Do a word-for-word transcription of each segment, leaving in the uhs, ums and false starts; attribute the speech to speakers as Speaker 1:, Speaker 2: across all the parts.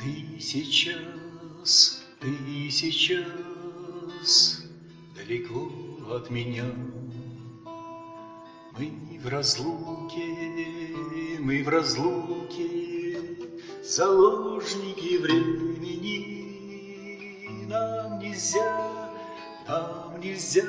Speaker 1: Ты сейчас, ты сейчас далеко от меня. Мы в разлуке, мы в разлуке, заложники времени. Нам нельзя, нам нельзя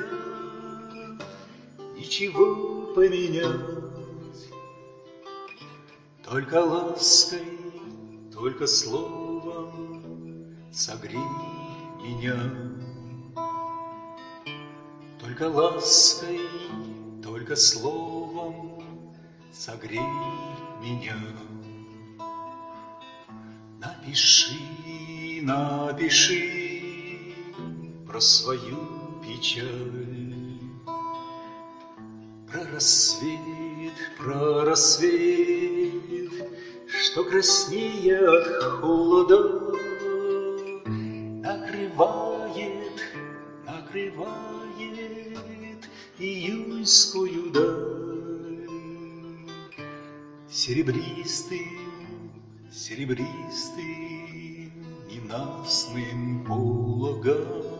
Speaker 1: ничего поменять. Только лаской, только словом согрей меня. Только лаской, только словом согрей меня. Напиши, напиши про свою печаль, про рассвет, про рассвет, что краснея от холода накрывает, накрывает июньскую даль. Серебристым, серебристым ненастным пологом,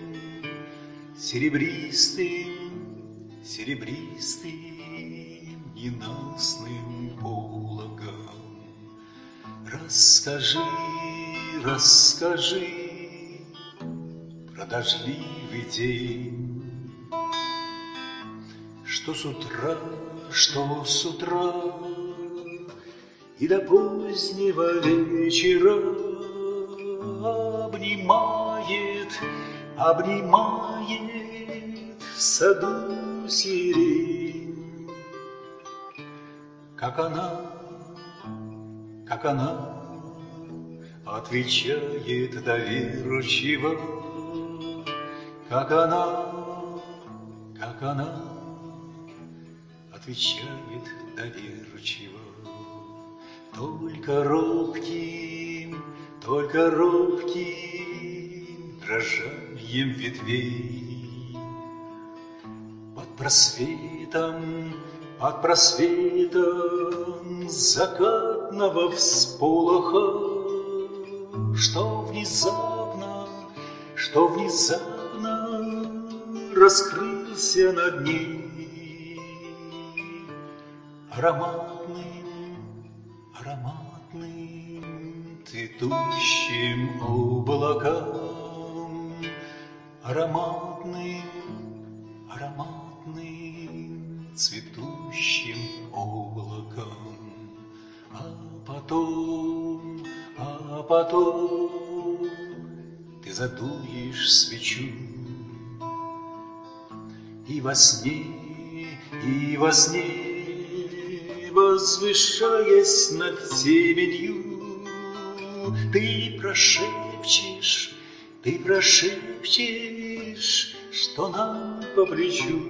Speaker 1: серебристым, серебристым ненастным пологом. Расскажи, расскажи про дождливый день, что с утра, что с утра и до позднего вечера обнимает, обнимает в саду сирень. Как она, как она отвечает доверчиво, как она, как она отвечает доверчиво. Только робким, только робким дрожанием ветвей под просветом, под просветом закатного всполоха, что внезапно, что внезапно раскрылся над ней ароматным, ароматным цветущим облаком, ароматным, ароматным цветущим облаком. А потом, а потом ты задуешь свечу, и во сне, и во сне, возвышаясь над теменью, ты прошепчешь, ты прошепчешь, что нам по плечу.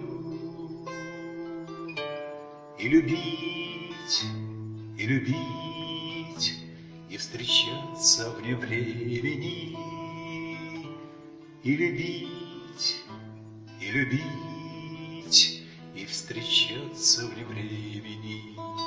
Speaker 1: И любить, и любить, и встречаться вне времени, и любить, и любить, и встречаться вне времени.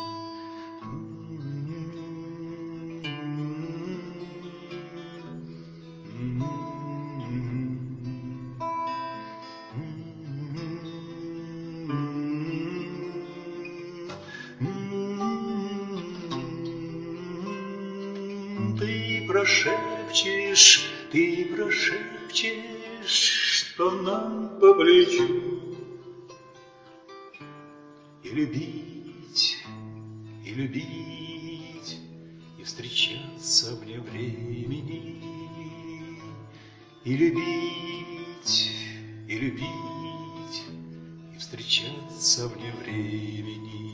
Speaker 1: Ты прошепчешь, ты прошепчешь, что нам по плечу. И любить, и любить, и встречаться вне времени, и любить, и любить, и встречаться вне времени.